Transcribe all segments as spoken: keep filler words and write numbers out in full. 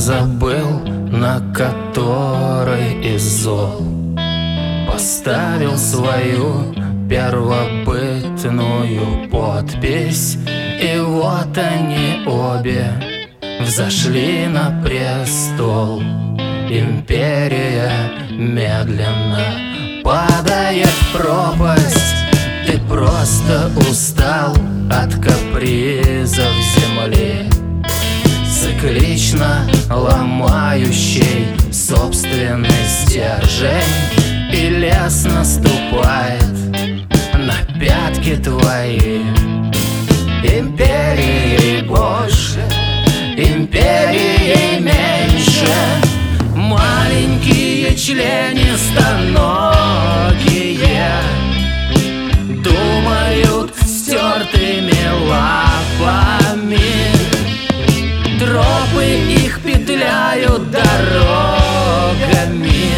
забыл, на которой из зол поставил свою первобытную подпись. И вот они обе взошли на престол. Империя медленно падает в пропасть. Ты просто устал от капризов земли, циклично ломающий собственный стержень. И лес наступает на пятки твои. Империей больше, империей меньше. Маленькие членистоногие думают стертыми лапами. Тропы их петляют дорогами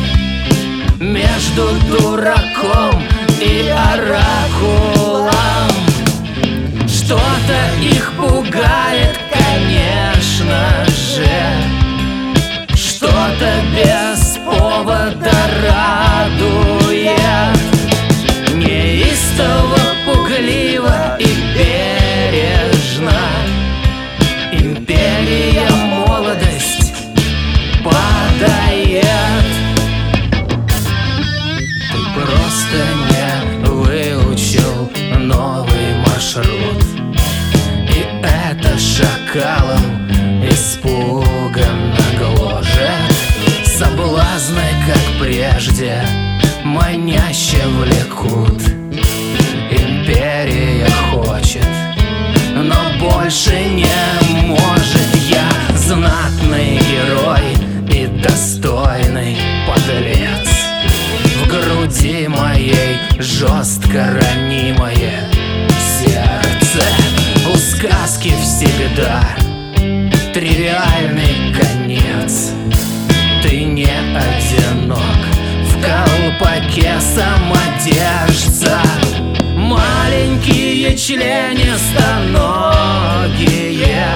между дураком и оракулом. Что-то их пугает, конечно же, что-то без повода радует. Неистово, пугливо и бережно империя молодость падает. Ты просто не выучил новый маршрут, и это шакалом испуганно гложет. Соблазны, как прежде, маняще влекут. Империя хочет, но больше не может. Я знатный герой и достойный подлец. В груди моей жестко ранимое сердце. У сказки всегда тривиальный конец. Ты не одинок в колпаке самодержца. Маленькие членистоногие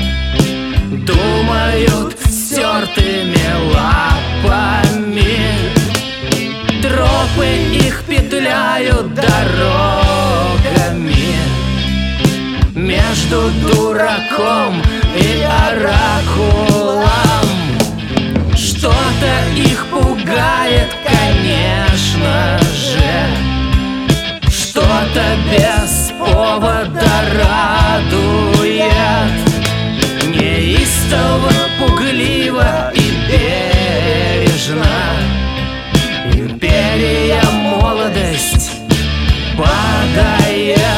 думают стертыми лапами. Тропы их петляют дорогами между дураком и оракулом. Что-то их пугает, конечно же, что-то без повода радует. Неистово, пугливо и бережно империя молодость падает.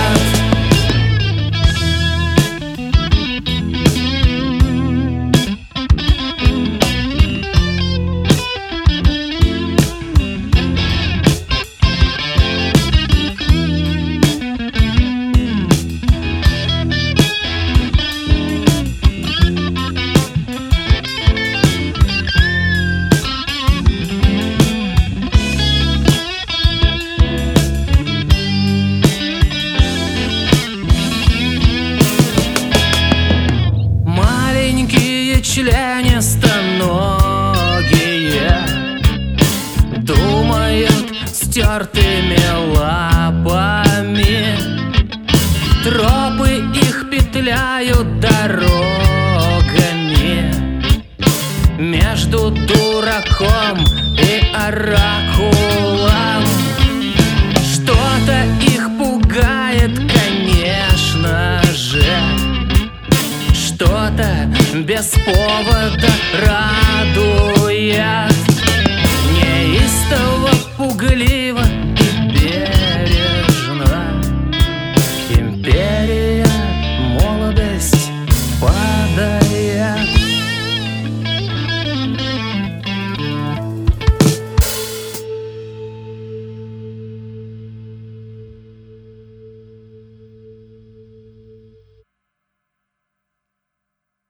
Членистоногие думают стертыми лапами. Тропы их петляют дорогами между дураком и оракулом. Что-то их пугает, конечно же, что-то без повода радует.